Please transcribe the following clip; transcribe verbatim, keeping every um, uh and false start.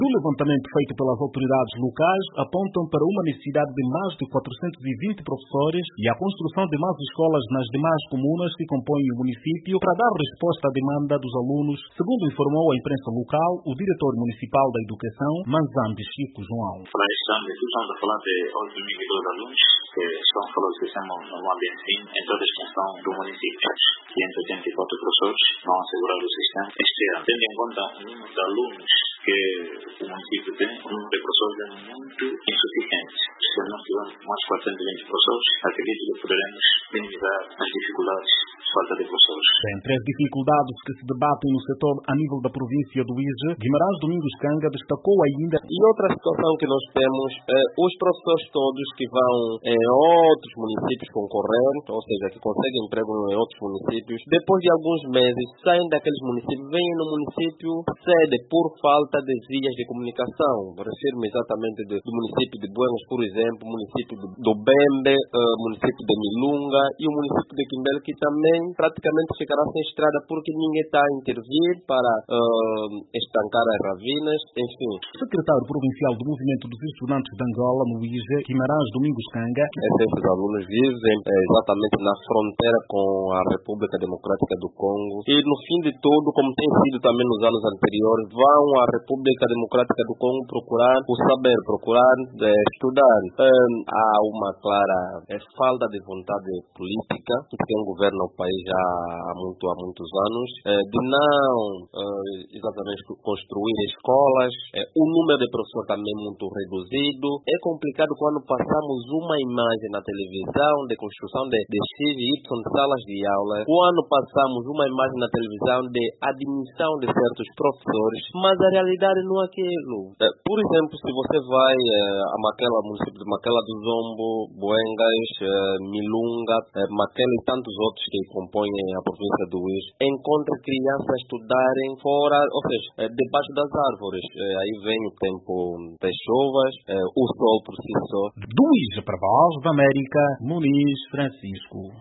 Do levantamento feito pelas autoridades locais, apontam para uma necessidade de mais de quatrocentos e vinte professores e a construção de mais escolas nas demais comunas que compõem o município para dar resposta à demanda dos alunos, segundo informou a imprensa local o diretor municipal da Educação, Manzambi Chico João. Para este ano, estamos a falar de oito mil e dois alunos que estão falando do sistema no ambiente em toda a extensão do município. quinhentos e oitenta e quatro professores vão assegurar o sistema este ano. Tendo em conta o número de alunos que o município tem, o número de professores é muito insuficiente. Se nós tivermos mais quatrocentos e vinte professores, acredito que poderemos minimizar as dificuldades de falta de professores. Entre as dificuldades que se debatem no setor a nível da província do I J E, Guimarães Domingos Canga destacou ainda. E outra situação que nós temos, é, os professores todos que vão em outros municípios concorrer, ou seja, que conseguem emprego em outros municípios, depois de alguns meses saem daqueles municípios, vêm no município sede por falta de vias de comunicação. Refiro-me exatamente de, do município de Buenos, por exemplo, município do, do Bembe, uh, município de Milunga e o município de Quimbele, que também praticamente ficará sem estrada porque ninguém está a intervir para uh, estancar as ravinas, enfim. Secretário Provincial do Movimento dos Estudantes de Angola, no I J E, Guimarães Domingos Canga. Esses alunos vivem é, exatamente na fronteira com a República Democrática do Congo e, no fim de tudo, como tem sido também nos anos anteriores, vão à República Democrática do Congo procurar o saber, procurar é, estudar. É, há uma clara é, falta de vontade política, que quem governa o país já há, muito, há muitos anos, é, de não é, exatamente construir escolas, é, o número de professores também muito reduzido. É complicado quando passamos uma imagem na televisão de construção de, de X e Y salas de aula, quando passamos uma imagem na televisão de admissão de certos professores, mas a realidade não é aquilo. É, por exemplo, se você vai é, a Maquela, município de Maquela do Zombo, Buengas, é, Milunga, é, Maquela e tantos outros que compõem a província do I J E, encontra crianças a estudarem fora, ou seja, é, debaixo das árvores. É, aí vem o tempo das chuvas, é, o sol por si só. Do I J E para a Voz da América, Muniz Francisco.